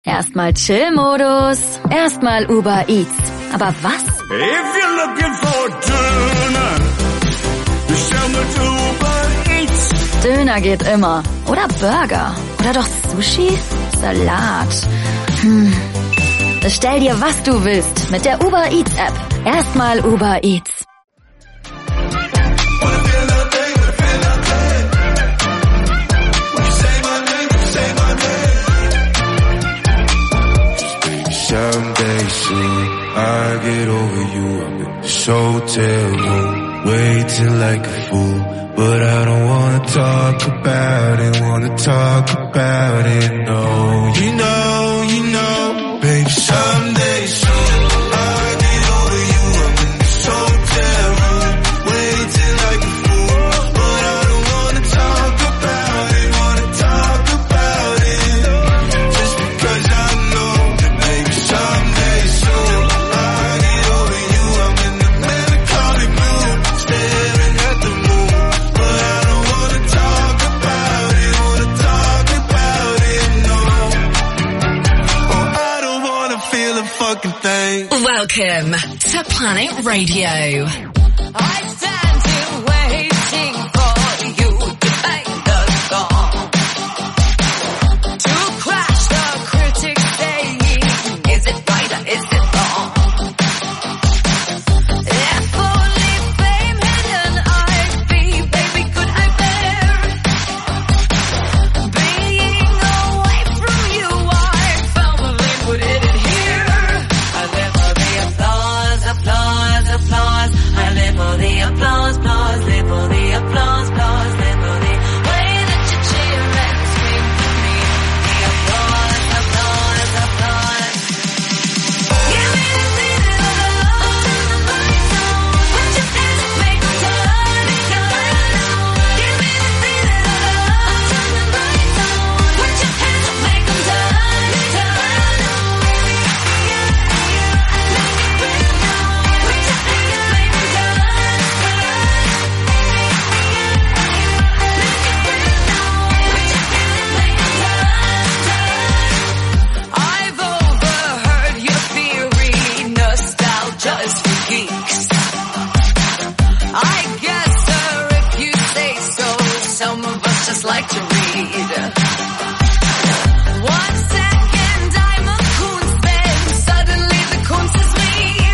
Erstmal Chill-Modus, erstmal Uber Eats. Aber was? If you're looking for Döner, bestell mit Uber Eats. Döner geht immer. Oder Burger. Oder doch Sushi? Salat. Bestell dir, was du willst, mit der Uber Eats App. Erstmal Uber Eats. Someday soon, I get over you. I'm in this hotel room, waiting like a fool. But I don't wanna talk about it, no. You know, baby, someday soon, I get over you. I'm in this hotel room, waiting like a fool. But I don't wanna talk about it, just because I know that maybe someday soon, I get over you. I'm in the melancholic mood, staring at the moon. But I don't wanna talk about it, no. Oh, I don't wanna feel a fucking thing. Welcome to Planet Radio. I stand here waiting for you to make the song, to crash the critics saying, is it right or is it wrong? If only fame hidden I'd be, baby, could I bear being away from you? I firmly put it in here. I live for the applause. I live for the applause, live for the applause, live for the way that you cheer and scream for me. The applause. Give me the feeling of love in the right zone. Put your hands up, make them turn. Give me the feeling of love in the right zone. Put your hands up, make them turn. I've overheard your theory, nostalgia is for geeks. I guess, sir, if you say so, some of us just like to read. 1 second I'm a Kunst fan, suddenly the Kunst is me.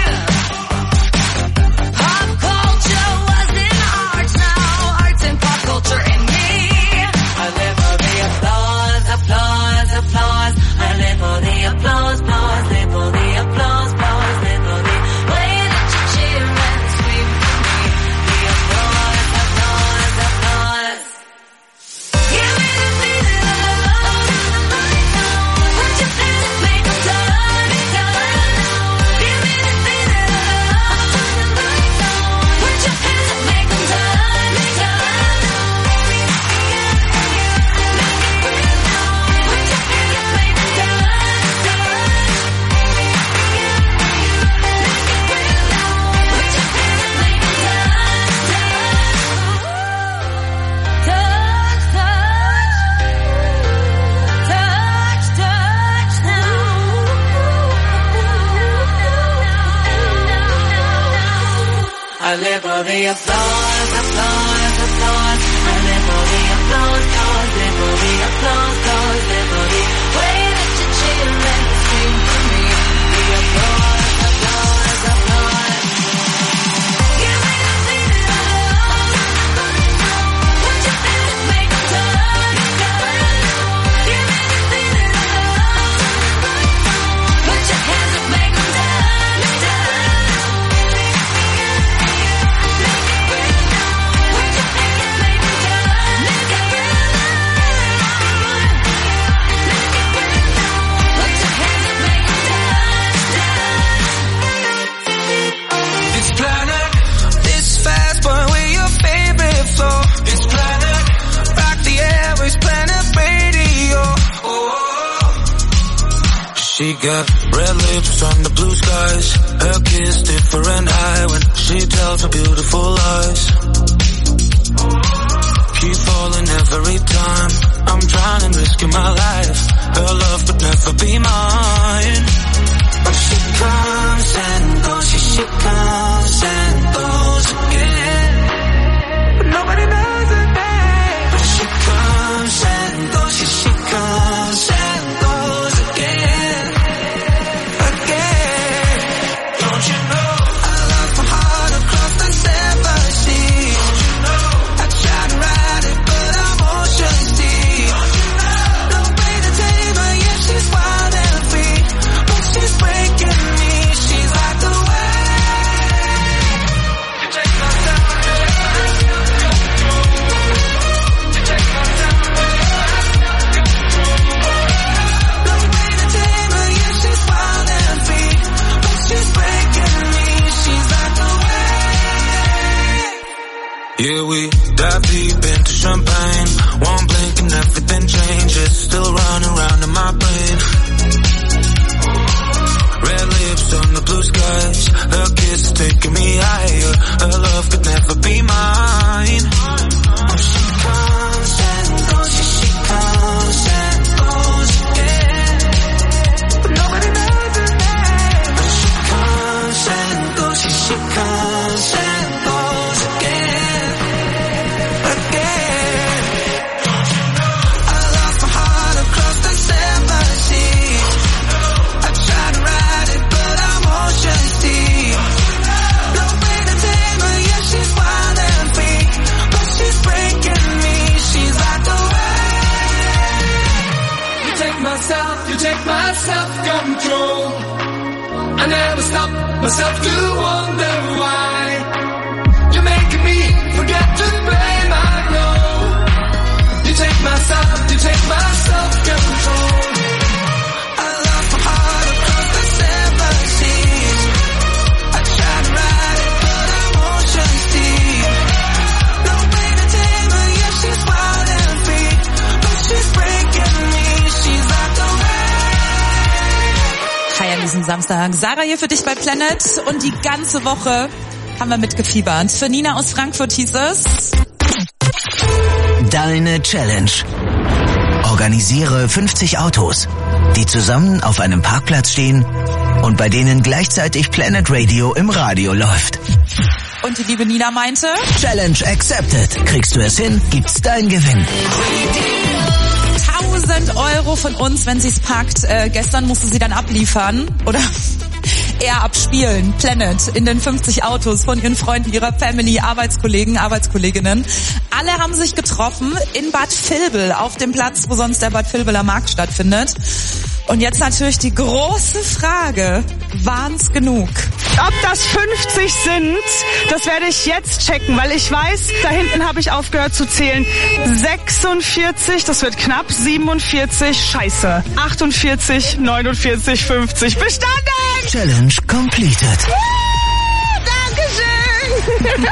Pop culture was in art, now art's in pop culture in me. I live for the applause. I live for the applause, live for the applause, live for the way that you cheer and scream for me. The applause. Give me the feeling of love in the right zone. Put your hands up, make them turn. Give me the feeling of love in the right zone. Put your hands up, make them turn. I live for the applause. I live for the applause, live for the applause, live for the way that you cheer and scream for me. The applause. Give me the feeling of love in the right zone. Put your hands up, make them turn. Give me the feeling of love in the right zone. Put your hands up, make them turn. She got red lips on the blue skies. Her kiss different high when she tells her beautiful lies. Keep falling every time. I'm drowning, risking my life. Her love could never be mine. But she comes and goes, she comes and goes again. But nobody knows her name. But she comes and goes, she comes and goes again. Again. Don't you know? I lost my heart across the seven seas. Don't you know? I tried to ride it, but I'm ocean deep. Don't you know? No way to tame her, yeah, she's wild and free. But she's breaking me, she's like the wave. You take my time. You take my time. No way to tame her, yeah, she's wild and free. But she's breaking me, she's like the wave. Yeah, we dive deep into champagne. One blink and everything changes. Still running around in my brain. Red lips on the blue skies. Her kiss is taking me higher. Her love could never be mine. Oh, she comes and goes, she comes and goes again. But nobody knows her name. But she comes and goes, she comes and goes again. Again. I lost my heart across the seven seas. I tried to ride it, but I'm ocean deep. No way to tame her, yeah, she's wild and free. But she's breaking me, she's like the wave. You take my self-control. I never stop myself to wonder why. You're making me forget to blame, I know. You take my self-control. I lost my heart across the seven seas. I tried to ride it, but I'm ocean deep. No way to tame her, yeah, she's wild and free. But she's breaking me, she's like the wave. Hi an diesem Samstag. Sarah hier für dich bei Planet und die ganze Woche haben wir mitgefiebert. Für Nina aus Frankfurt hieß es: Deine Challenge. Organisiere 50 Autos, die zusammen auf einem Parkplatz stehen und bei denen gleichzeitig Planet Radio im Radio läuft. Und die liebe Nina meinte: Challenge accepted. Kriegst du es hin, gibt's dein Gewinn. 1000 Euro von uns, wenn sie's packt. Gestern musste sie dann abliefern oder eher abspielen. Planet in den 50 Autos von ihren Freunden, ihrer Family, Arbeitskollegen, Arbeitskolleginnen. Alle haben sich getroffen in Bad Vilbel auf dem Platz, wo sonst der Bad Vilbeler Markt stattfindet. Und jetzt natürlich die große Frage: Waren's genug? Ob das 50 sind, das werde ich jetzt checken, weil ich weiß, da hinten habe ich aufgehört zu zählen. 46, das wird knapp, 47, scheiße. 48, 49, 50, bestanden! Challenge completed. Dankeschön!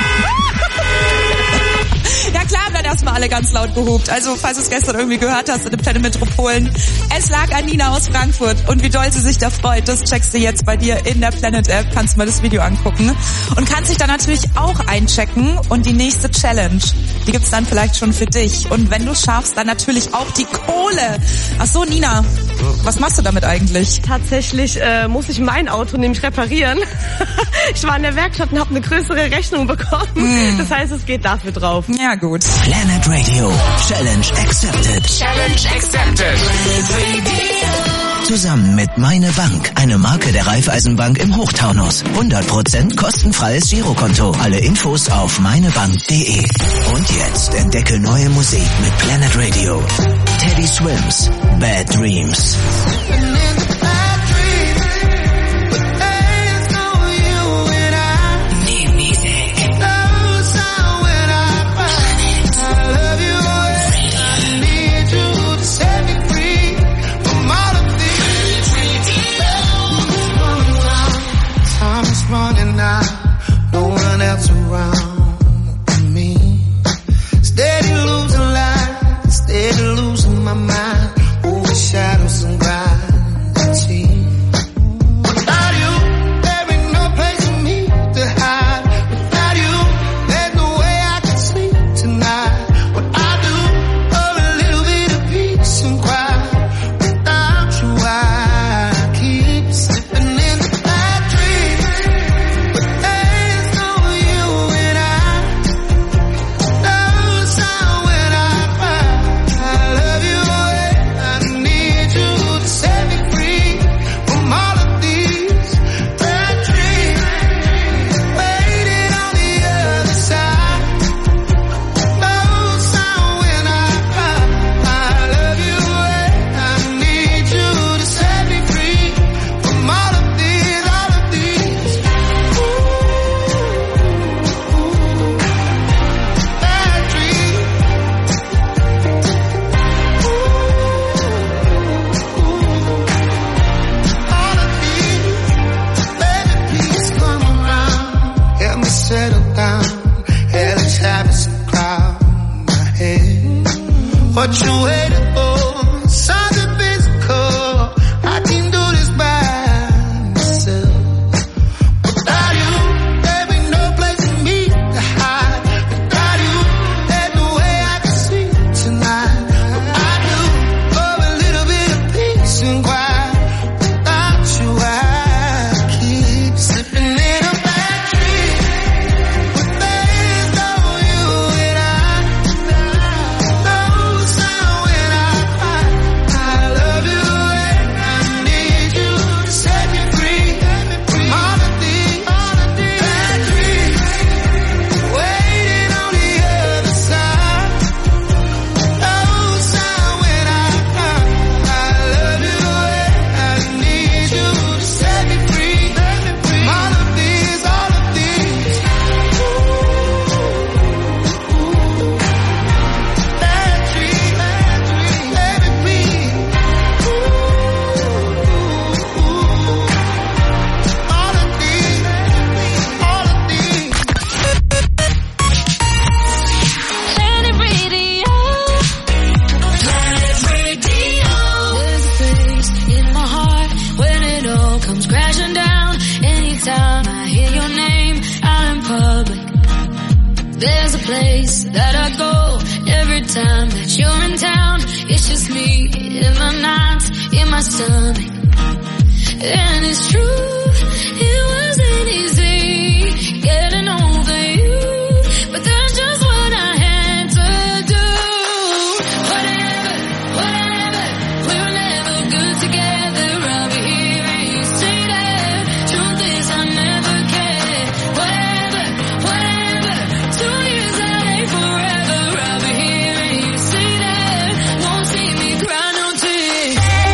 Ja klar, haben dann erstmal alle ganz laut gehupt. Also, falls du es gestern irgendwie gehört hast in den Planet Metropolen, es lag an Nina aus Frankfurt. Und wie doll sie sich da freut, das checkst du jetzt bei dir in der Planet-App. Kannst du mal das Video angucken. Und kannst dich dann natürlich auch einchecken. Und die nächste Challenge, die gibt's dann vielleicht schon für dich. Und wenn du schaffst, dann natürlich auch die Kohle. Ach so, Nina, was machst du damit eigentlich? Tatsächlich muss ich mein Auto nämlich reparieren. Ich war in der Werkstatt und habe eine größere Rechnung bekommen. Das heißt, es geht dafür drauf. Ja, gut. Planet Radio. Challenge accepted. Challenge accepted. Zusammen mit Meine Bank, eine Marke der Raiffeisenbank im Hochtaunus. 100% kostenfreies Girokonto. Alle Infos auf meinebank.de. Und jetzt entdecke neue Musik mit Planet Radio. Teddy Swims, Bad Dreams. Running out, no one else around me. Steady losing life, steady losing my mind. Over shadows and grind. comes crashing down. Anytime I hear your name out in public, there's a place that I go every time that you're in town. It's just me in the nights, in my stomach. And it's true, it wasn't easy getting over you, but that's just what I had to do. Whatever, we were never good together. I'll be here and you say that. Truth is I never cared. Whatever, 2 years that ain't forever. I'll be here and you say that. Won't see me cry no tears.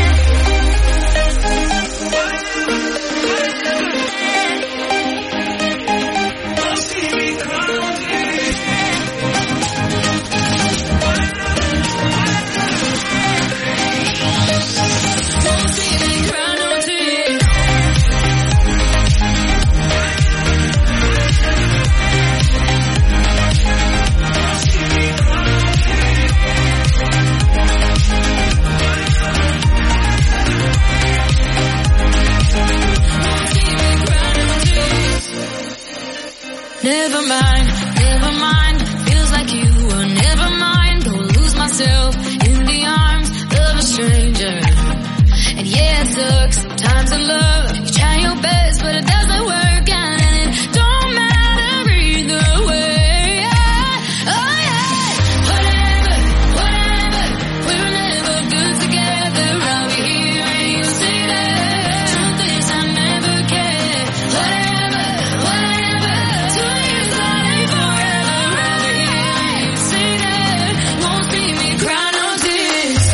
Never mind, feels like you were never mine. Go lose myself in the arms of a stranger. And yeah, it sucks sometimes in love. You try your best, but it doesn't work out, and it don't matter either way. Oh yeah, whatever, we were never good together. I'll be here and you say that. Truth is I never cared. Whatever, 2 years that ain't forever. I'll be here and you say that. Won't see me cry no tears.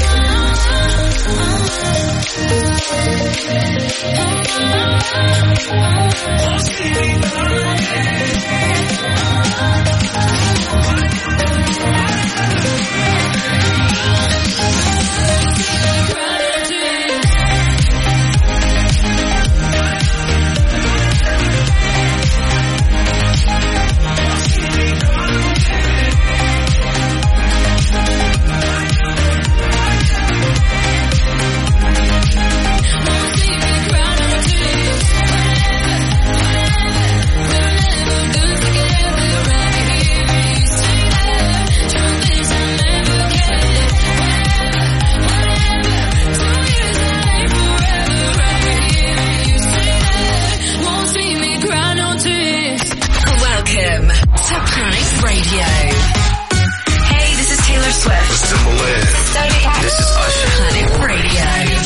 Welcome to Planet Radio. Hey, this is Taylor Swift. This is Usher. Planet Radio.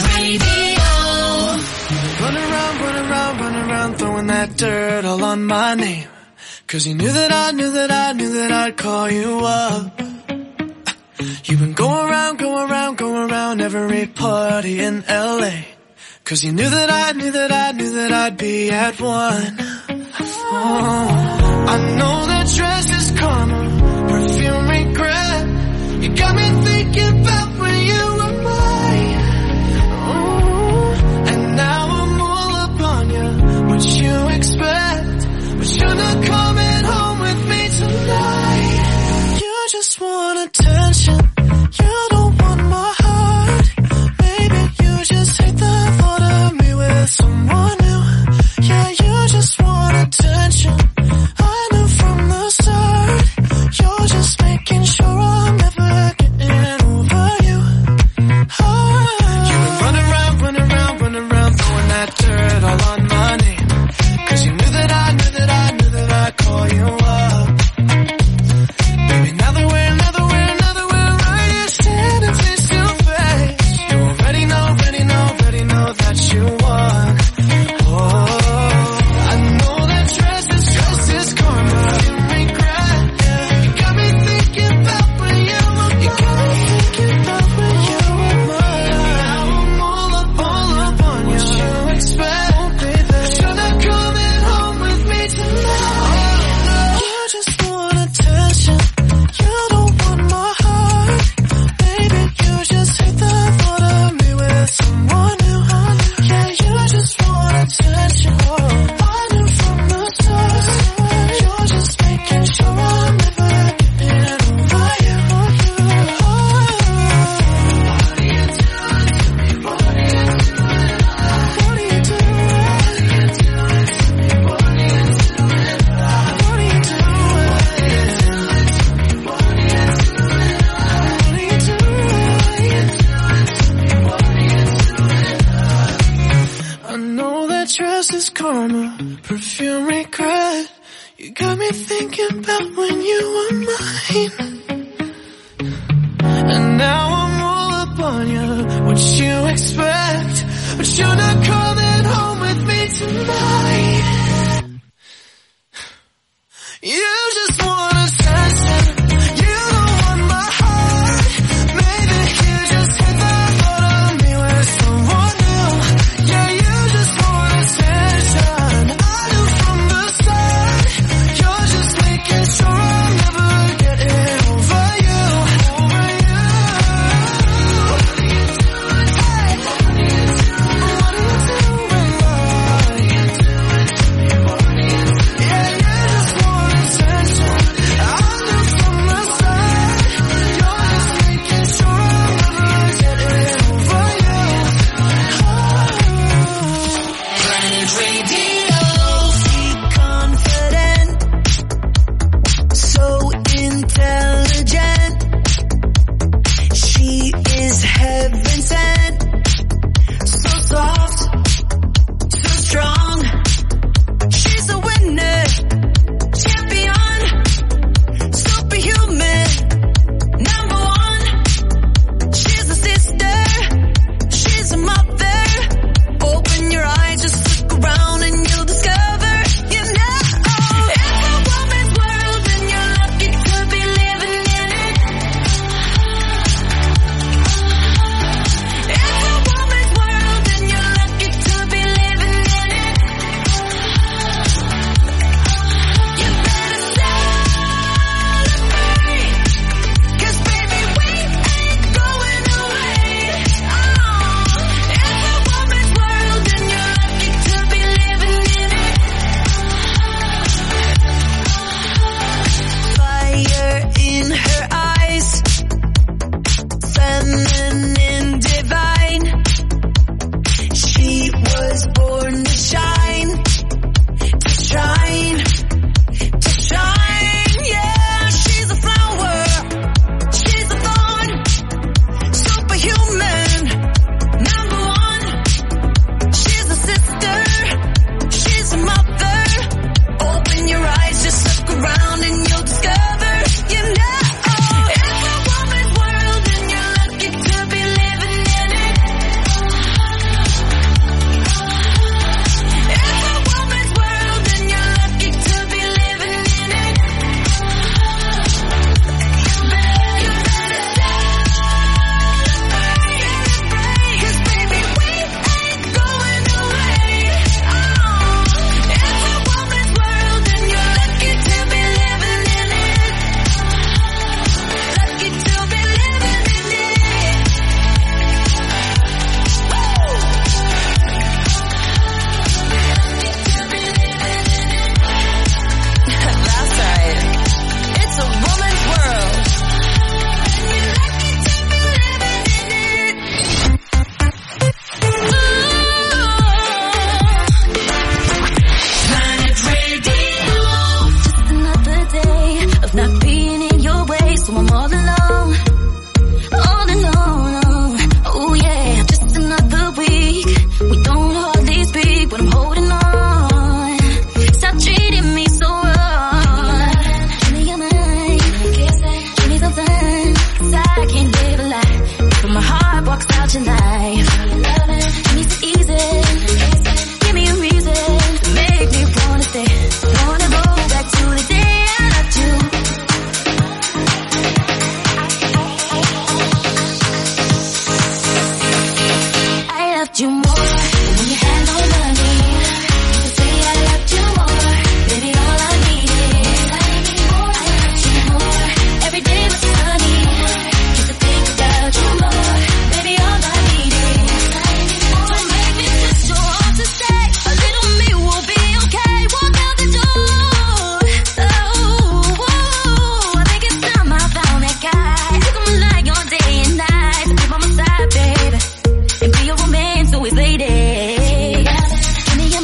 Run around, throwing that dirt all on my name. 'Cause you knew that I'd call you up. You've been going around every party in LA. 'Cause you knew that I'd be at one. Oh, I know that dress is karma, perfume regret. You got me thinking about when you were mine. Oh, and now I'm all up on you. What you expect? But you're not coming home with me tonight. You just want attention. You don't want my heart. Maybe you just hate the thought of me with someone new. Yeah, you just want attention. I knew from the start. You're just making sure I'm never getting over you. trust is karma, perfume regret. You got me thinking about when you were mine. And now I'm all up on you, what you expect. But you're not coming home with me tonight. You just want attention, you don't want my heart. Maybe you just hit the thought of me with someone new. Yeah, you just want attention, I knew from the start. You're just making sure I'll never get it over you. Over you. Yeah, you just want attention, I knew from the start. You're just making sure I'll never get it over you. Planet Radio. Confident, so intelligent. She is heaven sent, so soft, so strong. She's a winner, champion, superhuman, number one. She's a sister, she's a mother. Open your eyes, just look around and you'll discover, you know, it's a woman's world and you're lucky to be living in it. It's a woman's world and you're lucky to be living in it. You better celebrate, 'cause baby we ain't going away. It's a woman's world and you're lucky to be living in it. Fire in her eyes, feminine, divine. She was born to shine, to shine, to shine. Yeah, she's a flower, she's a thorn, superhuman, number one. She's a sister, she's a mother. Open your eyes, just look around and you'll discover, you know, it's a woman's world and you're lucky to be living in it. It's a woman's world and you're lucky to be living in it. You better celebrate, 'cause baby we ain't going away. It's a woman's world and you're lucky to be living in it. Lucky to be living in it. Woo! That's right. It's a woman's world. You're lucky to be living in it. Planet Radio. Just another day of not being in your way, so I'm all alone. All alone. Oh yeah, just another week. We don't hardly speak, but I'm holding on. Stop treating me so wrong. Give me your mind, give me something, 'cause I can't live a lie. But my heart walks out your life. Give me so easy, give me a reason to make me wanna stay. Wanna go back to the day I loved you. I loved you more when you had no money. You could say I loved you more, baby, all I needed. I loved you more, every day was sunny. Used to think about you more, baby, all I needed. Don't make me just so hard to say, a little me will be okay. Walk out the door. Oh, I think it's time I found that guy. Took him like all day and night to be by my side, baby, and be your romance always lady. Give me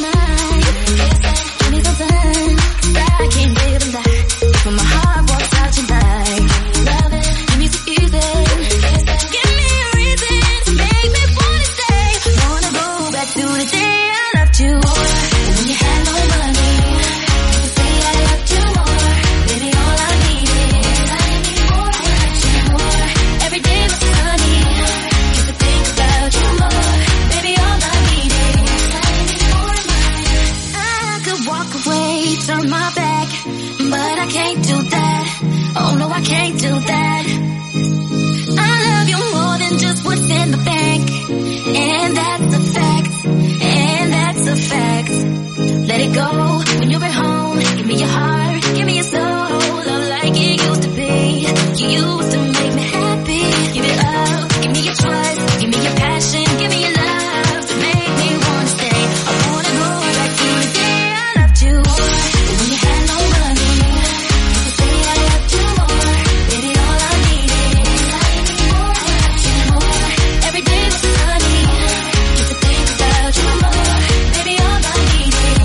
can't do that. I love you more than just what's in the bank. And that's a fact. And that's a fact. Let it go when you're at home. Give me your heart, give me your soul. Love like it used to be. You used to make me happy. Give it up, give me your trust. Give me your passion, give me your love. To make me wanna stay. I wanna go back to the day I loved you. When you had no money. You could say I loved you more. Baby, all I needed. I loved you more. Every day was sunny. Just to think about you more. Baby, all I needed.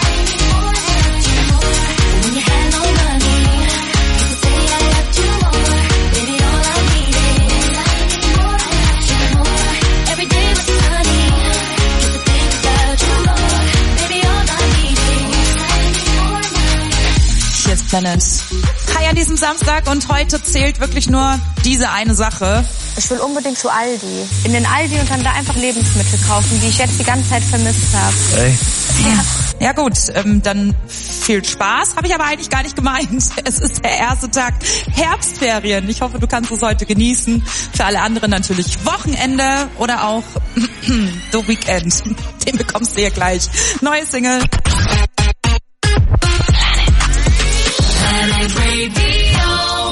When you had no money. You could say I loved you more. Baby, all I needed. Every day was sunny. Just to think about you more. Baby, all I needed. Hier ist Planet. Hi an diesem Samstag und heute zählt wirklich nur diese eine Sache. Ich will unbedingt zu Aldi. In den Aldi und dann da einfach Lebensmittel kaufen, die ich jetzt die ganze Zeit vermisst habe. Ey. Ja gut, dann viel Spaß, habe ich aber eigentlich gar nicht gemeint. Es ist der erste Tag Herbstferien. Ich hoffe, du kannst es heute genießen. Für alle anderen natürlich Wochenende oder auch The Weekend. Den bekommst du hier gleich. Neue Single. Planet Radio.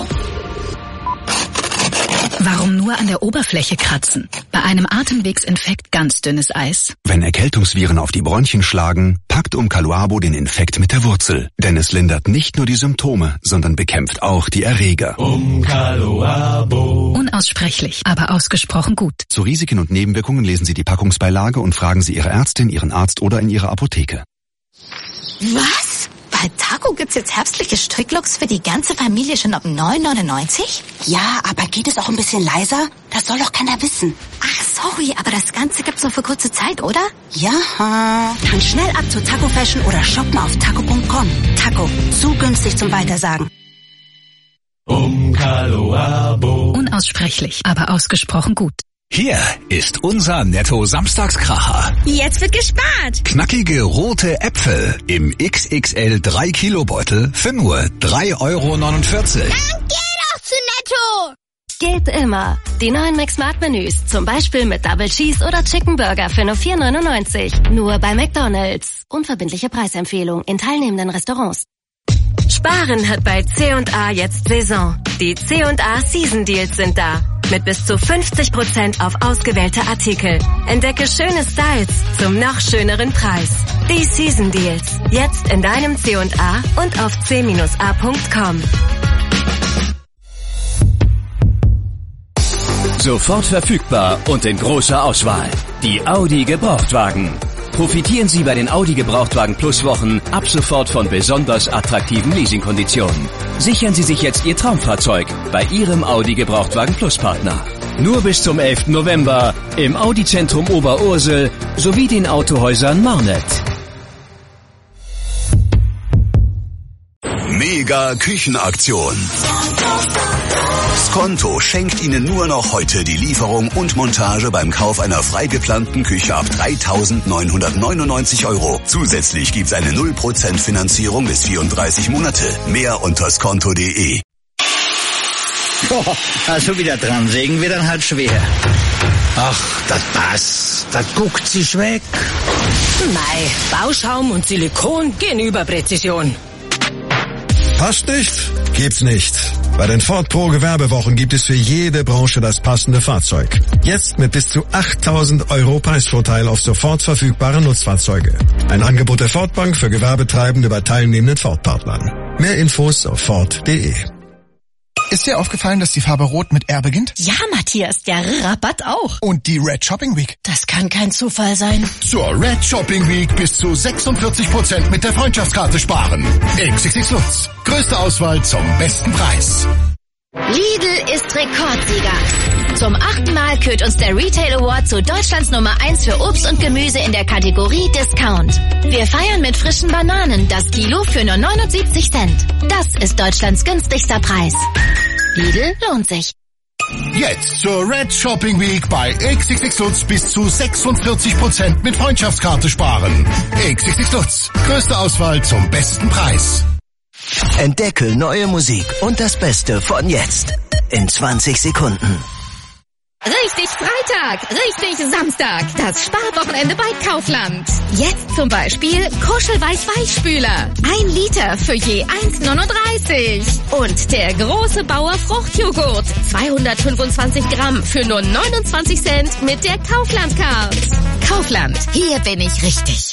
Warum nur an der Oberfläche kratzen? Bei einem Atemwegsinfekt ganz dünnes Eis? Wenn Erkältungsviren auf die Bronchien schlagen, packt Umkaluabo den Infekt mit der Wurzel. Denn es lindert nicht nur die Symptome, sondern bekämpft auch die Erreger. Umkaluabo. Unaussprechlich, aber ausgesprochen gut. Zu Risiken und Nebenwirkungen lesen Sie die Packungsbeilage und fragen Sie Ihre Ärztin, Ihren Arzt oder in Ihrer Apotheke. Was? Bei Taco gibt's jetzt herbstliche Stricklooks für die ganze Familie schon ab 9,99? Ja, aber geht es auch ein bisschen leiser? Das soll doch keiner wissen. Ach, sorry, aber das Ganze gibt's nur für kurze Zeit, oder? Ja, dann schnell ab zur Taco Fashion oder shoppen auf taco.com. Taco, zu günstig zum Weitersagen. Umkaluabo. Unaussprechlich, aber ausgesprochen gut. Hier ist unser Netto-Samstagskracher. Jetzt wird gespart. Knackige rote Äpfel im XXL 3 Kilo Beutel für nur 3,49 €. Dann geh doch zu Netto. Geht immer. Die neuen Mix-Smart-Menüs, zum Beispiel mit Double Cheese oder Chicken Burger für nur 4,99. Nur bei McDonald's. Unverbindliche Preisempfehlung in teilnehmenden Restaurants. Sparen hat bei C&A jetzt Saison. Die C&A Season Deals sind da. Mit bis zu 50% auf ausgewählte Artikel. Entdecke schöne Styles zum noch schöneren Preis. Die Season Deals. Jetzt in deinem C&A und auf c-a.com. Sofort verfügbar und in großer Auswahl. Die Audi Gebrauchtwagen. Profitieren Sie bei den Audi Gebrauchtwagen Plus Wochen ab sofort von besonders attraktiven Leasingkonditionen. Sichern Sie sich jetzt Ihr Traumfahrzeug bei Ihrem Audi Gebrauchtwagen Plus Partner. Nur bis zum 11. November im Audi Zentrum Oberursel sowie den Autohäusern Marnet. Mega Küchenaktion. Skonto schenkt Ihnen nur noch heute die Lieferung und Montage beim Kauf einer frei geplanten Küche ab 3.999 €. Zusätzlich gibt's eine 0% Finanzierung bis 34 Monate. Mehr unter skonto.de. Also wieder dran, sägen wir dann halt schwer. Ach, das passt. Das guckt sich weg. Mei, Bauschaum und Silikon gehen über Präzision. Passt nicht? Gibt's nicht. Bei den Ford Pro Gewerbewochen gibt es für jede Branche das passende Fahrzeug. Jetzt mit bis zu 8.000 € Preisvorteil auf sofort verfügbare Nutzfahrzeuge. Ein Angebot der Ford Bank für Gewerbetreibende bei teilnehmenden Ford-Partnern. Mehr Infos auf Ford.de. Ist dir aufgefallen, dass die Farbe Rot mit R beginnt? Ja, Matthias, der Rabatt auch. Und die Red Shopping Week? Das kann kein Zufall sein. Zur Red Shopping Week bis zu 46% mit der Freundschaftskarte sparen. XXX Lutz. Größte Auswahl zum besten Preis. Lidl ist Rekordsieger. Zum 8. Mal kürt uns der Retail Award zu Deutschlands Nummer 1 für Obst und Gemüse in der Kategorie Discount. Wir feiern mit frischen Bananen das Kilo für nur 79 Cent. Das ist Deutschlands günstigster Preis. Lidl lohnt sich. Jetzt zur Red Shopping Week bei XXX Lutz bis zu 46% mit Freundschaftskarte sparen. XXX Lutz. Größte Auswahl zum besten Preis. Entdecke neue Musik und das Beste von jetzt in 20 Sekunden. Richtig Freitag, richtig Samstag. Das Sparwochenende bei Kaufland. Jetzt zum Beispiel Kuschelweich-Weichspüler. 1 Liter für je 1,39. Und der große Bauer Fruchtjoghurt. 225 Gramm für nur 29 Cent mit der Kaufland-Card. Kaufland, hier bin ich richtig.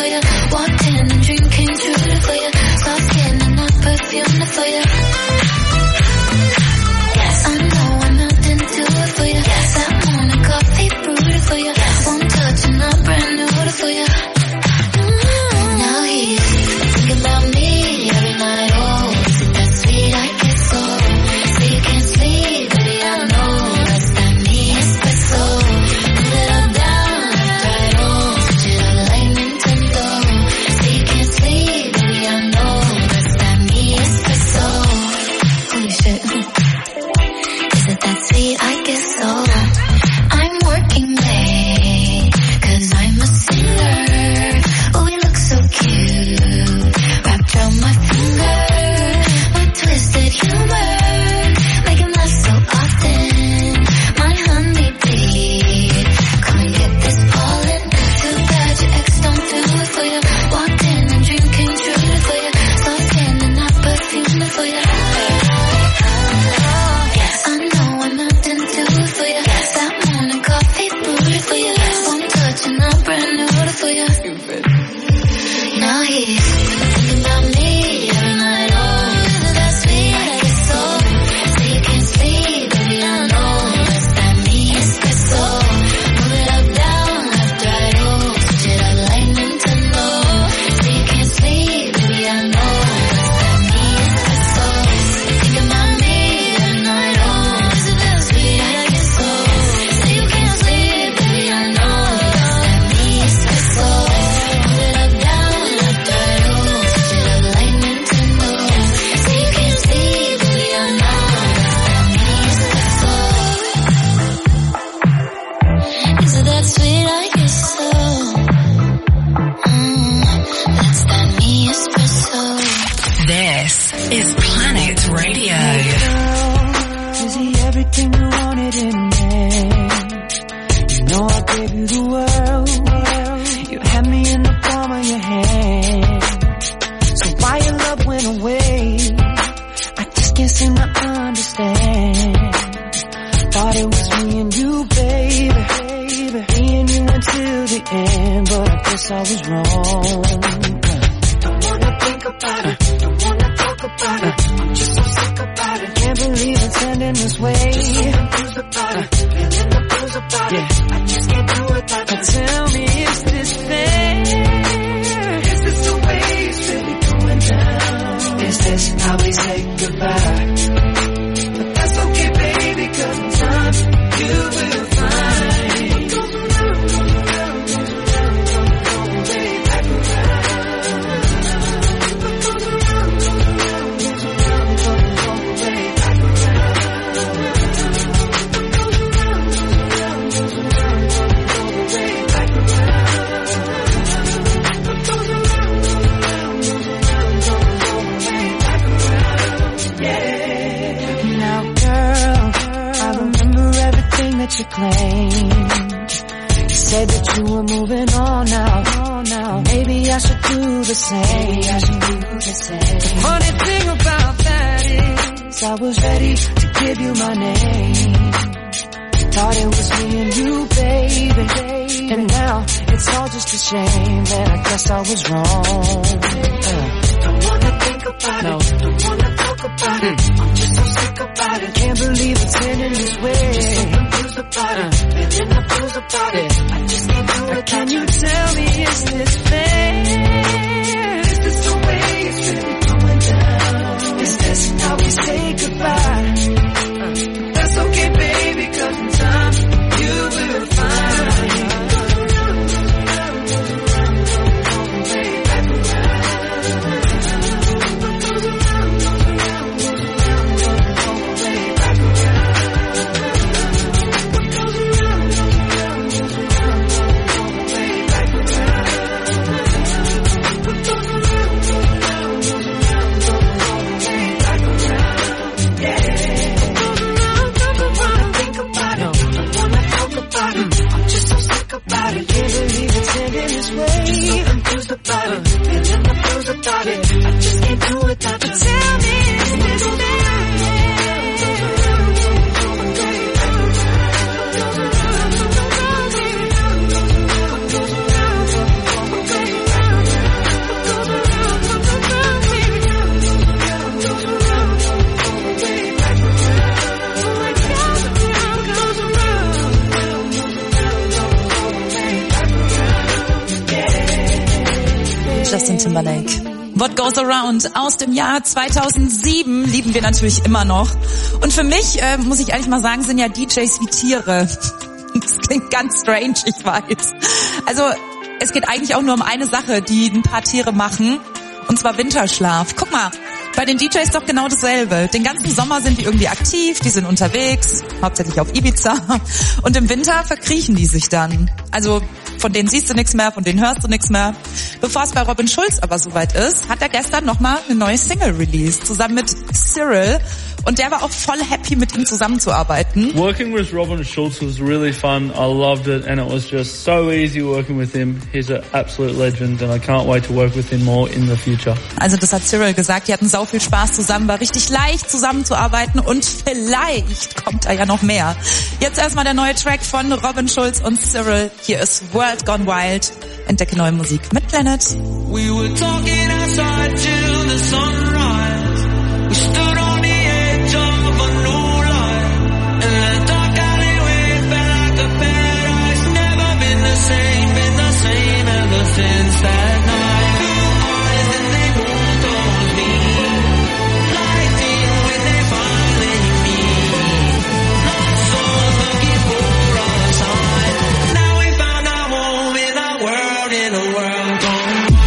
you. Walked in and dream came true for you. Soft skin and not perfume for you. Yes, I know I'm not into it for you. Yes, that morning coffee brewed for you. Yes, one touch and I'm brand new for you. Now he's thinking about me every night. Oh, is it that sweet? I get so. So you can't sleep, baby, I know. That's that me espresso. Put it up down, left, right, oh. Switch it up like Nintendo. So you can't sleep, baby, I know. That's that me espresso. Holy shit. Is it that sweet? I guess so. I'm working late, 'cause I'm a sinner. Oh, we look so cute, wrapped around my finger. My twisted humor, make him laugh so often. My honeybee, come and get this pollen. Too bad your ex don't do it for you. Walked in and dream came true for you. Soft skin and not perfume for you. Yes, I know I'm not into it for you. Yes, that morning coffee brewed for you. One touch and I'm brand new for you. Now he's thinking about me every night. Oh, is it that sweet? I guess so. So you can't sleep, baby, I know. That's that me espresso. Move it up, down, left, right, oh. Switch it up like Nintendo. So you can't sleep, baby, I know. That's that me espresso. Thinking about me every night. Oh, is it that sweet? I guess so. So you can't sleep, baby, I know. That's that me espresso. Move it up, down, left, right, oh. Switch it up like Nintendo. So you can't sleep, baby, I know. That's that me espresso. Is it that sweet? I guess so. That's that me espresso. This is Planet Radio. Is he everything you wanted in a man? You know I gave you the world. You had me in the palm of your hand. So why your love went away? I just can't seem to understand. Thought it was me and you, baby. Me and you until the end, but I guess I was wrong. Don't wanna think about it. Don't wanna talk about it. I'm just so sick about it. Can't believe it's ending this way. Just so confused about it. Feeling the blues about it. I just can't do it without you. Tell me, is this fair? Is this the way it's really going down? Is this how we say goodbye? But that's okay, baby, 'cause in time you will find. You claimed. You said that you were moving on now. Maybe I should do the same. The funny thing about that is I was ready to give you my name. Thought it was me and you, baby. And now it's all just a shame that I guess I was wrong. Don't wanna think about it. Don't wanna talk about it. I'm just so sick about it. Can't believe it's ending this way. About it, feeling the blues about it. I just can't do it. Can you tell me, is this fair? Is this the way it's really going down? Is this how we say goodbye? That's okay, baby, 'cause in time you will find. Justin Timberlake. What Goes Around aus dem Jahr 2007 lieben wir natürlich immer noch. Und für mich, muss ich ehrlich mal sagen, sind ja DJs wie Tiere. Das klingt ganz strange, ich weiß. Also es geht eigentlich auch nur um eine Sache, die ein paar Tiere machen, und zwar Winterschlaf. Guck mal, bei den DJs doch genau dasselbe. Den ganzen Sommer sind die irgendwie aktiv, die sind unterwegs, hauptsächlich auf Ibiza. Und im Winter verkriechen die sich dann. Also von denen siehst du nichts mehr, von denen hörst du nichts mehr. Bevor es bei Robin Schulz aber soweit ist, hat er gestern nochmal eine neue Single released, zusammen mit Cyril. Und der war auch voll happy, mit ihm zusammenzuarbeiten. Working with Robin Schulz was really fun. I loved it and it was just so easy working with him. He's an absolute legend and I can't wait to work with him more in the future. Also das hat Cyril gesagt, die hatten sau viel Spaß zusammen, war richtig leicht zusammenzuarbeiten und vielleicht kommt da ja noch mehr. Jetzt erstmal der neue Track von Robin Schulz und Cyril. Hier ist World Gone Wild. Entdecke neue Musik mit Planet. We were talking outside till the sunrise. We stood on the edge of a new life. In the dark alleyway felt like a paradise. Never been the same ever since that night. Blue eyes and they moved towards me. Lightning when they finally meet. Lost souls looking for a sign. Now we found our home in a world gone wild.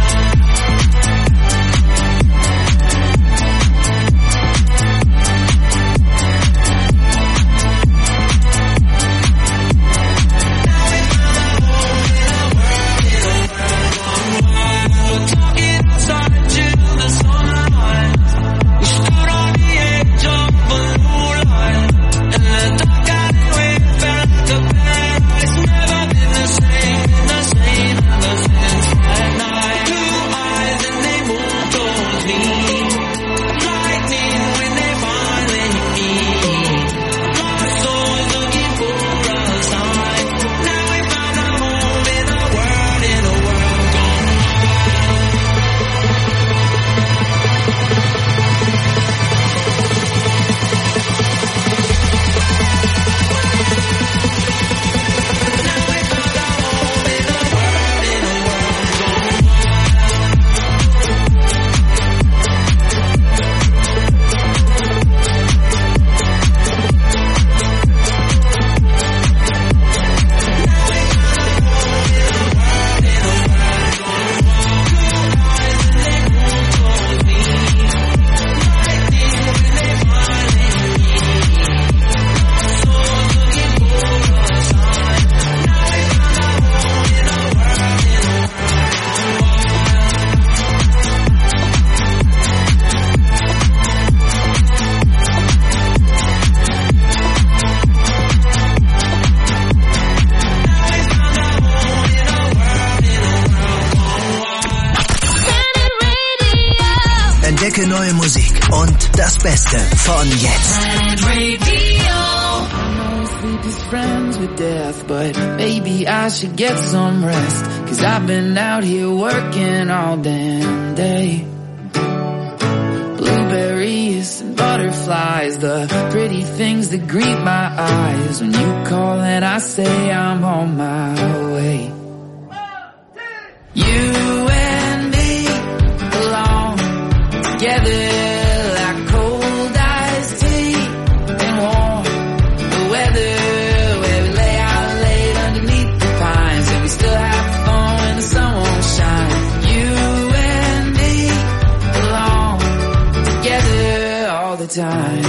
Entdecke neue Musik und das Beste von jetzt. Sleep is friends with death, but maybe I should get some rest. 'Cause I've been out here working all damn day. Blueberries and butterflies, the pretty things that greet my eyes. When you call and I say I'm on my way. You and me alone together. Time.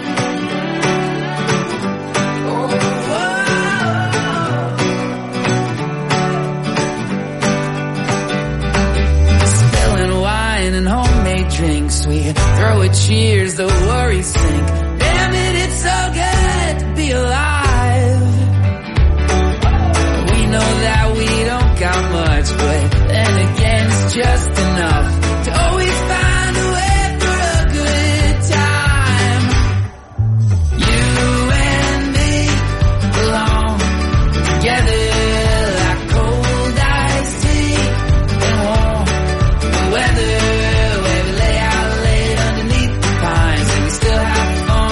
Spilling wine and homemade drinks, we throw a cheers, the worries sink. Damn it, it's so good to be alive. We know that we don't got much, but then again it's just enough to always find a way. Where we lay out late underneath the pines, and we still have fun.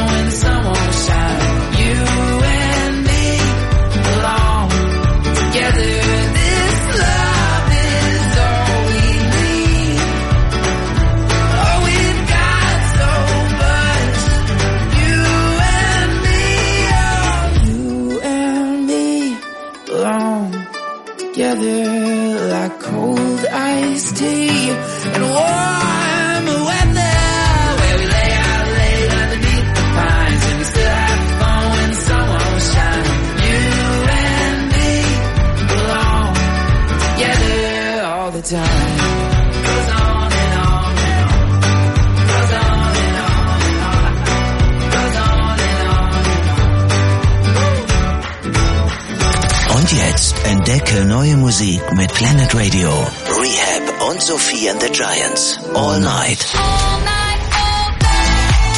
sunny and warm weather, where we lay out late underneath the pines, and we still have fun when the sun won't shine. You and me belong together all the time. Goes on and on and on. Goes on and on and on. Goes on and on and on. Und jetzt entdecke neue Musik mit Planet Radio. Rehab und Sophie and the Giants. All Night. All night, all day.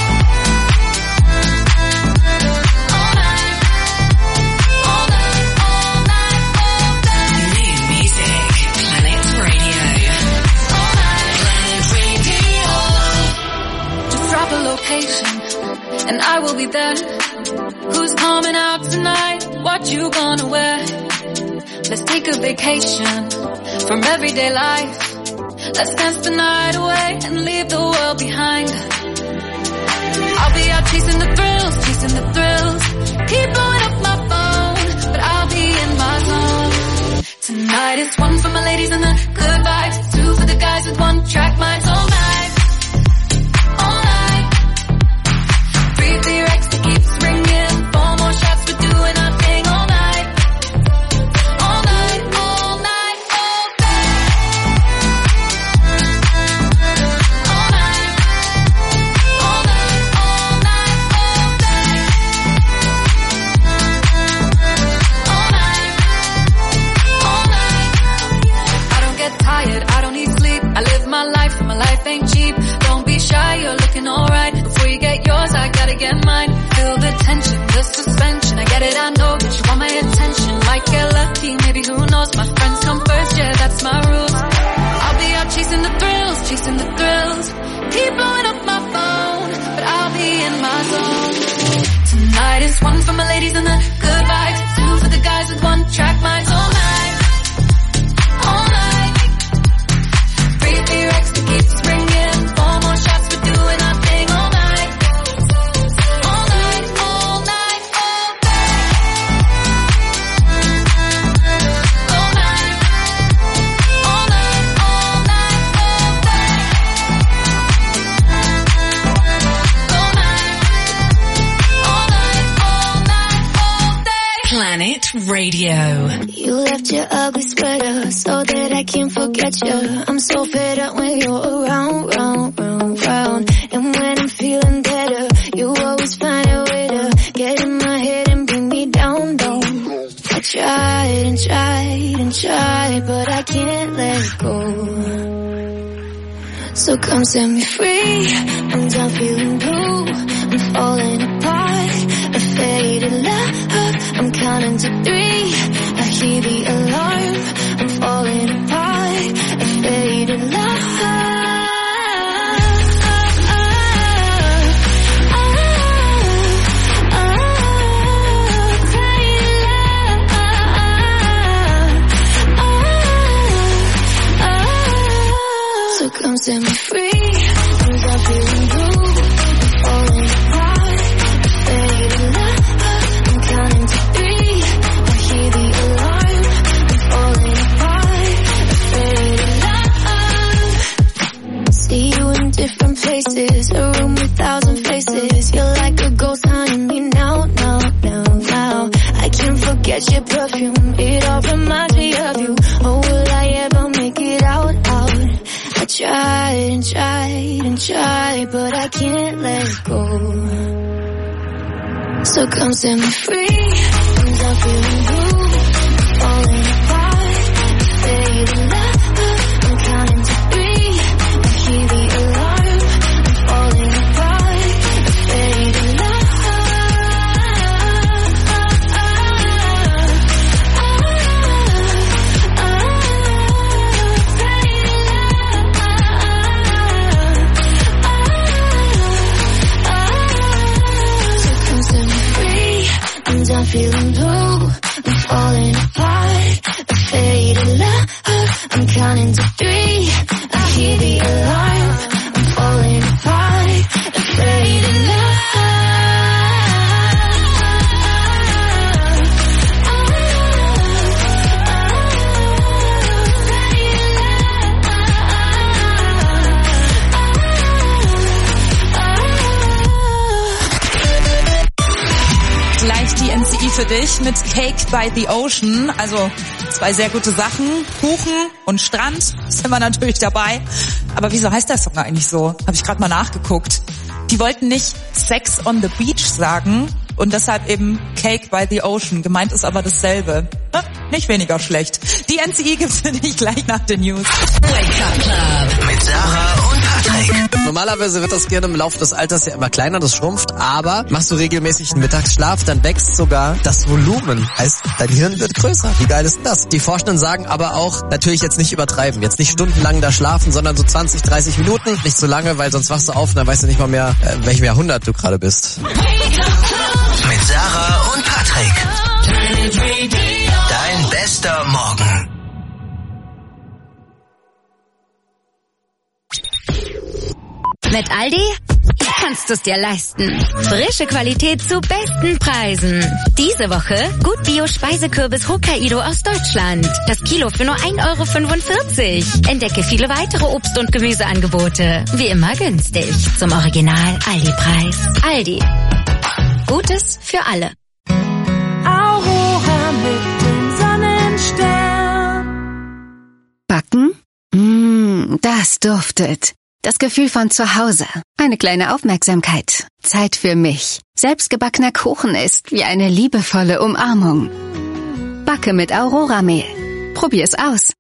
All night, all night, all night, all day. New music, Planet Radio. All night, Planet Radio. Just drop a location and I will be there. Who's coming out tonight? What you gonna wear? Let's take a vacation from everyday life. Let's dance the night away and leave the world behind. I'll be out chasing the thrills, chasing the thrills. Keep blowing up my phone, but I'll be in my zone. Tonight it's one for my ladies and the good vibes, two for the guys with one track minds. All night, all night. 3 for your ex that keeps ringing. 4 more shots, we're doing our thing all night. All night, all night, all day. All night, all night, all night, all day. All night, all night. I don't get tired, I don't need sleep. I live my life ain't cheap. Don't be shy, you're looking alright. Before you get yours, I gotta get mine. Feel the tension, the suspension. I get it, I know that you want my attention. Might get lucky, maybe who knows. My friends come first, yeah, that's my rules. I'll be out chasing the thrills, chasing the thrills. Keep blowing up my phone, but I'll be in my zone. Tonight is one for my ladies and the good vibes, two for the guys with one track minds. All night, all night. 3 for your ex that keeps ringing. 4 more shots, we're doing our thing all night. All night, all night, all day. All night, all night, all night, all day. All night, all night, all night, all day. Planet Radio. You left your ugly sweater so that I can't forget you. I'm so fed up when you're around, round, round, round. And when I'm feeling better, you always find a way to get in my head and bring me down, down. I tried and tried and tried, but I can't let go. So come set me free. I'm done feeling blue. I'm falling apart. A faded love. I'm counting to 3. I hear the alarm. I'm falling apart. A faded love. So come set me free. I'm done feeling blue. I'm falling apart. A faded love. I'm counting to 3. I hear the alarm. I'm falling apart. A faded love. See you in different places. A room with 1,000 faces. You're like a ghost haunting me now, now, now, now. I can't forget your perfume. It all reminds me of you. Oh, will I ever make it out, out? I tried and tried and tried, but I can't let go. So come set me free. I'm done feeling blue. Falling apart. Faded love. I'm counting to 3. I hear the alarm. I'm falling apart. Faded love. So come set me free. I'm done feeling blue. I'm für dich mit Cake by the Ocean. Also 2 sehr gute Sachen. Kuchen und Strand sind wir natürlich dabei. Aber wieso heißt der Song eigentlich so? Habe ich gerade mal nachgeguckt. Die wollten nicht Sex on the Beach sagen und deshalb eben Cake by the Ocean. Gemeint ist aber dasselbe. Nicht weniger schlecht. Die NCI gibt's für dich gleich nach den News. Wake Up Club mit Sarah und Patrick. Normalerweise wird das Gehirn im Laufe des Alters ja immer kleiner, das schrumpft, aber machst du regelmäßig einen Mittagsschlaf, dann wächst sogar das Volumen. Heißt, dein Hirn wird größer. Wie geil ist denn das? Die Forschenden sagen aber auch, natürlich jetzt nicht übertreiben, jetzt nicht stundenlang da schlafen, sondern so 20, 30 Minuten. Nicht so lange, weil sonst wachst du auf und dann weißt du nicht mal mehr, in welchem Jahrhundert du gerade bist. Mit Sarah und Patrick. Dein bester Morgen. Mit Aldi kannst du es dir leisten. Frische Qualität zu besten Preisen. Diese Woche gut Bio-Speisekürbis Hokkaido aus Deutschland. Das Kilo für nur 1,45 €. Entdecke viele weitere Obst- und Gemüseangebote. Wie immer günstig. Zum Original Aldi-Preis. Aldi. Gutes für alle. Aurora mit dem Sonnenstern. Backen? Das duftet. Das Gefühl von zu Hause. Eine kleine Aufmerksamkeit. Zeit für mich. Selbstgebackener Kuchen ist wie eine liebevolle Umarmung. Backe mit Aurora-Mehl. Probier's aus.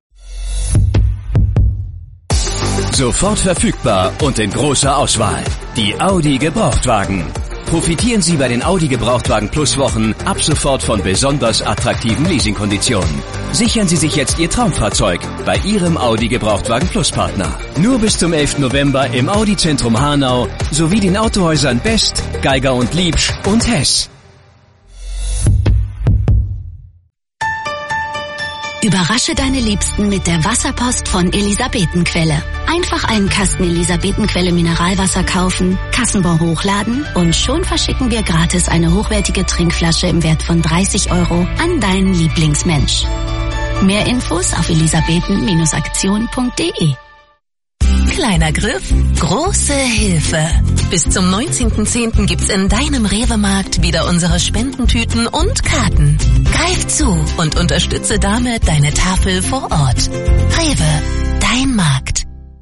Sofort verfügbar und in großer Auswahl. Die Audi Gebrauchtwagen. Profitieren Sie bei den Audi Gebrauchtwagen Plus Wochen ab sofort von besonders attraktiven Leasingkonditionen. Sichern Sie sich jetzt Ihr Traumfahrzeug bei Ihrem Audi Gebrauchtwagen Plus Partner. Nur bis zum 11. November im Audi Zentrum Hanau sowie den Autohäusern Best, Geiger und Liebsch und Hess. Überrasche deine Liebsten mit der Wasserpost von Elisabetenquelle. Einfach einen Kasten Elisabetenquelle Mineralwasser kaufen, Kassenbon hochladen und schon verschicken wir gratis eine hochwertige Trinkflasche im Wert von 30 € an deinen Lieblingsmensch. Mehr Infos auf elisabeten-aktion.de. Kleiner Griff, große Hilfe. Bis zum 19.10. gibt's in deinem Rewe-Markt wieder unsere Spendentüten und Karten. Greif zu und unterstütze damit deine Tafel vor Ort. Rewe, dein Markt.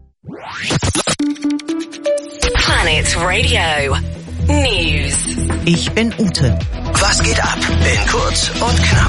Planet Radio News. Ich bin Ute. Was geht ab? In kurz und knapp.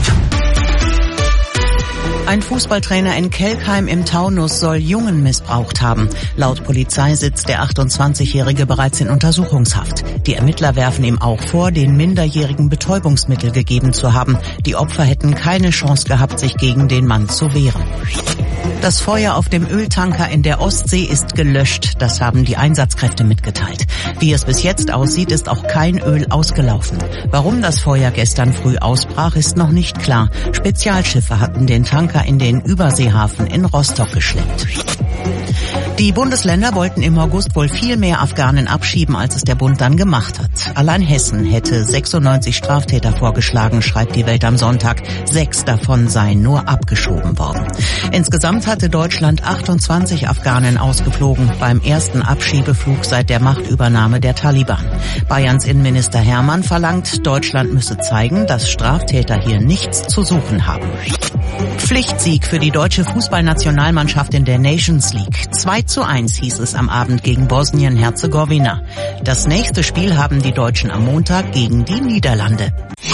Ein Fußballtrainer in Kelkheim im Taunus soll Jungen missbraucht haben. Laut Polizei sitzt der 28-Jährige bereits in Untersuchungshaft. Die Ermittler werfen ihm auch vor, den Minderjährigen Betäubungsmittel gegeben zu haben. Die Opfer hätten keine Chance gehabt, sich gegen den Mann zu wehren. Das Feuer auf dem Öltanker in der Ostsee ist gelöscht. Das haben die Einsatzkräfte mitgeteilt. Wie es bis jetzt aussieht, ist auch kein Öl ausgelaufen. Warum das Feuer gestern früh ausbrach, ist noch nicht klar. Spezialschiffe hatten den Tanker in den Überseehafen in Rostock geschleppt. Die Bundesländer wollten im August wohl viel mehr Afghanen abschieben, als es der Bund dann gemacht hat. Allein Hessen hätte 96 Straftäter vorgeschlagen, schreibt die Welt am Sonntag. 6 davon seien nur abgeschoben worden. Insgesamt hatte Deutschland 28 Afghanen ausgeflogen, beim ersten Abschiebeflug seit der Machtübernahme der Taliban. Bayerns Innenminister Hermann verlangt, Deutschland müsse zeigen, dass Straftäter hier nichts zu suchen haben. Pflichtsieg für die deutsche Fußballnationalmannschaft in der Nations League. 2:1 hieß es am Abend gegen Bosnien-Herzegowina. Das nächste Spiel haben die Deutschen am Montag gegen die Niederlande.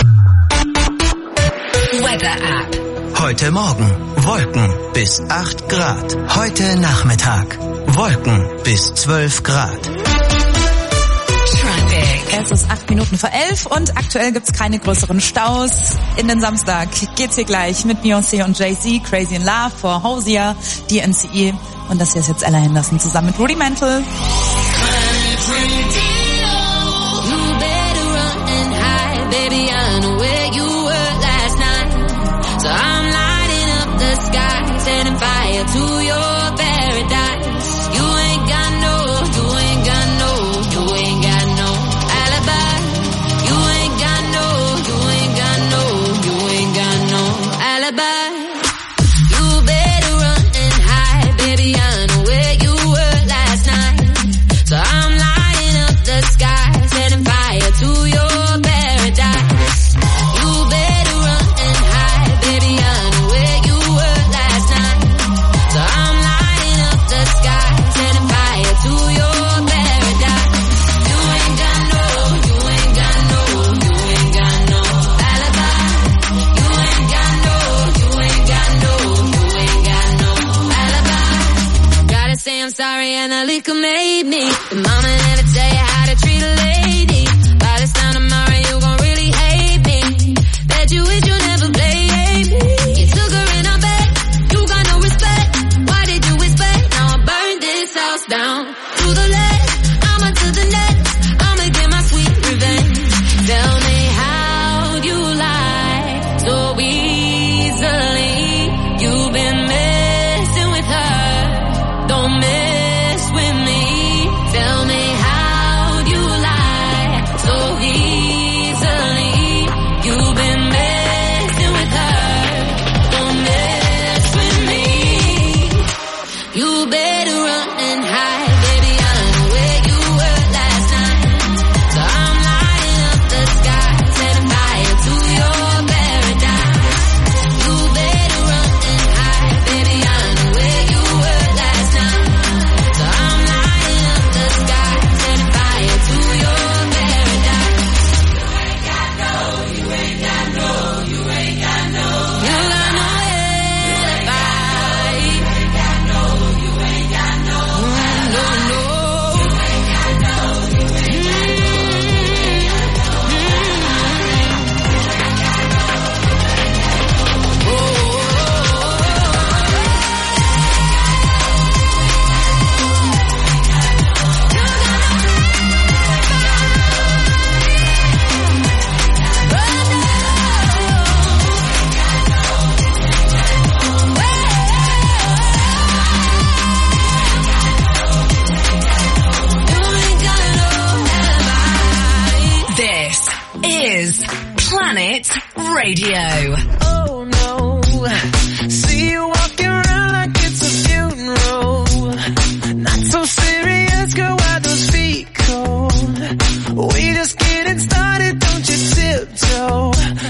Weather App. Heute Morgen Wolken bis 8 Grad. Heute Nachmittag Wolken bis 12 Grad. Es ist 8 Minuten vor 11 und aktuell gibt's keine größeren Staus. In den Samstag geht's hier gleich mit Beyoncé und Jay-Z, Crazy in Love, for Hosier, die NCI. Und das hier ist jetzt Ella Henderson zusammen mit Rudimental. Setting fire to your paradise. You better say I'm sorry and the liquor made me. The mama never tell you how to treat a lady. By this time tomorrow you gon' really hate me. Bet you wish you never played me. You took her in her bed, you got no respect. Why did you expect? Now I burned this house down. To the left, I'ma to the next. I'ma get my sweet revenge. Tell me how you lie so easily. You've been messing with her. Don't mess with me. Tell me how you lie so easily. You've been messing with her. Don't mess with me. You better run and hide, baby. I don't know where you were last night. So I'm lighting up the sky, setting fire to your paradise. You better run and hide, baby. I don't know where you were last night. So I'm lighting up the sky, setting fire to your paradise. You ain't got no alibi. You ain't got no This is Planet Radio. Oh no, see you walking around like it's a funeral. Not so serious, girl, why those feet cold? We just getting started, don't you tiptoe.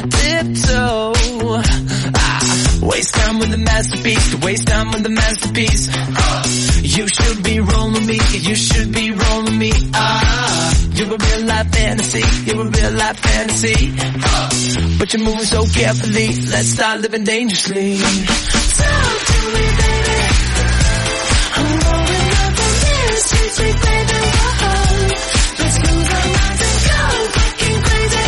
Waste time with the masterpiece, to waste time with the masterpiece. You should be rolling me, you should be rolling me. You're a real life fantasy, you're a real life fantasy. But you're moving so carefully, let's start living dangerously. Talk to me, baby. I'm rolling up on this, sweet, sweet baby. Whoa. Let's lose our minds and go fucking crazy.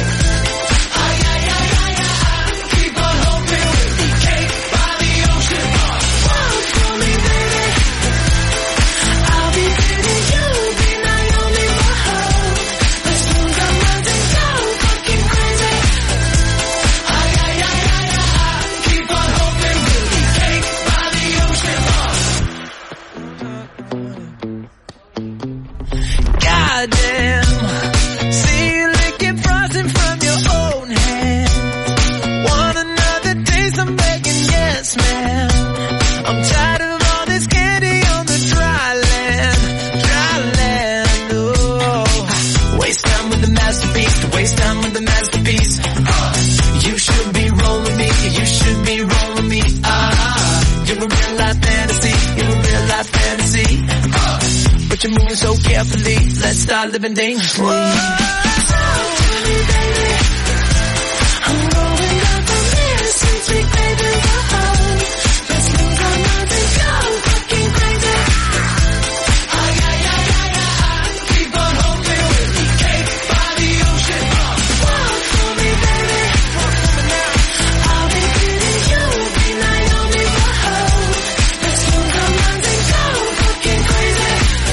Keep on hoping we'll be cake by the ocean. Walk for me, baby. I'll be pretty, you'll be Naomi. Whoa. Let's lose our minds and go fucking crazy. Keep on hoping we'll be cake by the ocean. Goddamn. See you licking frosting from your own hand. Want another taste? I'm begging, yes, man. I'm tired of all this candy on the dry land. Oh. Waste time with the masterpiece, to waste time with the masterpiece. You should be rolling me, you should be rolling me. You're a real life fantasy, you're a real life fantasy. But you're moving so carefully, let's start living dangerously. Talk to me, baby. I'm rolling up on this, sweet, sweet baby. Whoa. Let's lose our minds and go fucking crazy. Keep on hoping we'll be cake by the ocean. Walk for me, baby. I'll be pretty, you'll be Naomi. Whoa. Let's lose our minds and go fucking crazy.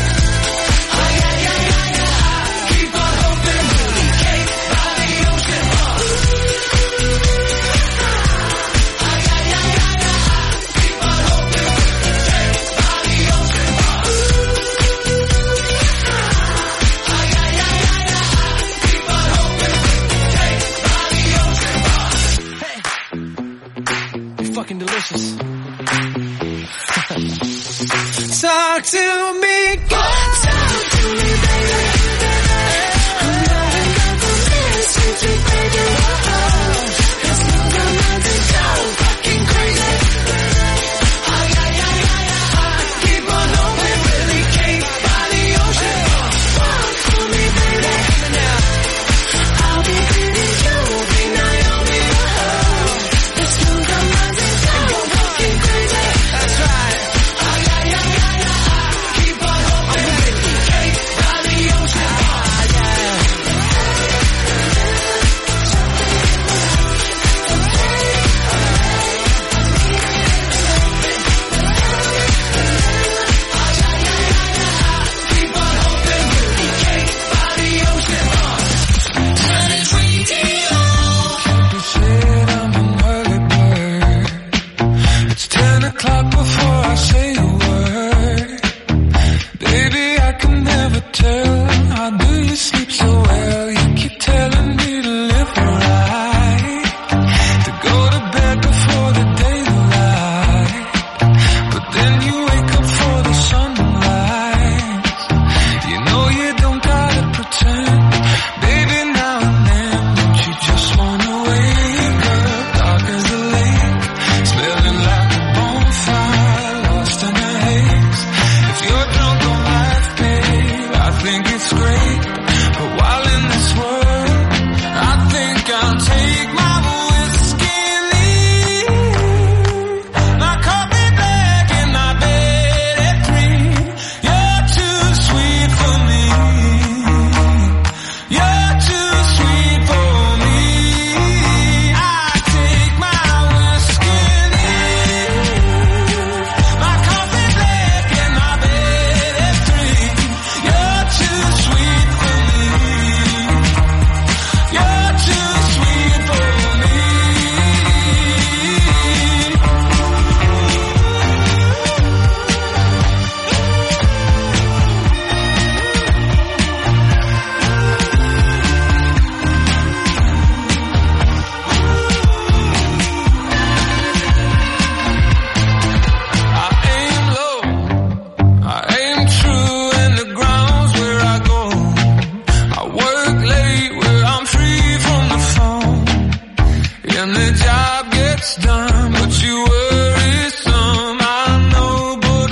Keep on hoping we'll be cake by the ocean. Keep on hoping we'll be cake by the ocean. Keep on hoping we'll be cake by the ocean. Hey, you're fucking delicious. Talk to me, girl. Talk to me, baby. I'm rolling up on this, sweet, sweet baby. Whoa. Let's lose our minds and go fucking crazy. Keep on hoping we'll be cake by the ocean. Walk for me, baby. I'll be pretty, you'll be Naomi. Whoa. Let's lose our minds and go fucking crazy. That's right. tell? How do you sleep so well?